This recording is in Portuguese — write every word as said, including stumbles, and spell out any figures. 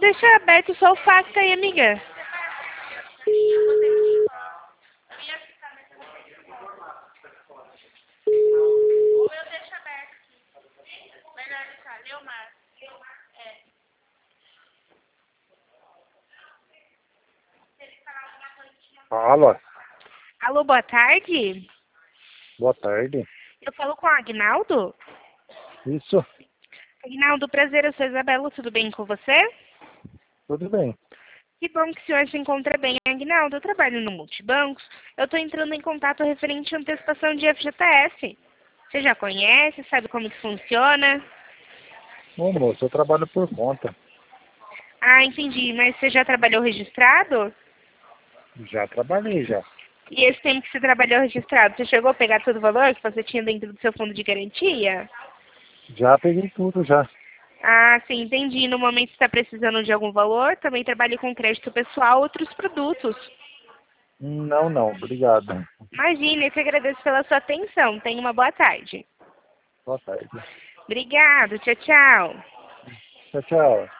deixa aberto só o fax aí, amiga. Ou eu deixo aberto aqui. Melhor deixar. Leomar. É. Se ele falar alguma coisa, te manda. Fala. Alô, boa tarde. Boa tarde. Eu falo com o Agnaldo. Isso, Agnaldo, prazer, eu sou a Isabela, tudo bem com você? tudo bem. Que bom que o senhor se encontra bem, Agnaldo. Eu trabalho no Multibancos. Eu estou entrando em contato referente à antecipação de F G T S. Você já conhece, sabe como que funciona? Ô moço, eu trabalho por conta. Ah, entendi. Mas você já trabalhou registrado? Já trabalhei já. E esse tempo que você trabalhou registrado, você chegou a pegar todo o valor que você tinha dentro do seu fundo de garantia? Já peguei tudo já. Ah, sim, entendi. No momento que está precisando de algum valor, também trabalho com crédito pessoal, outros produtos. Não, não, obrigado. Imagina, eu que agradeço pela sua atenção. Tenha uma boa tarde. Boa tarde. Obrigado, tchau, tchau. Tchau, tchau.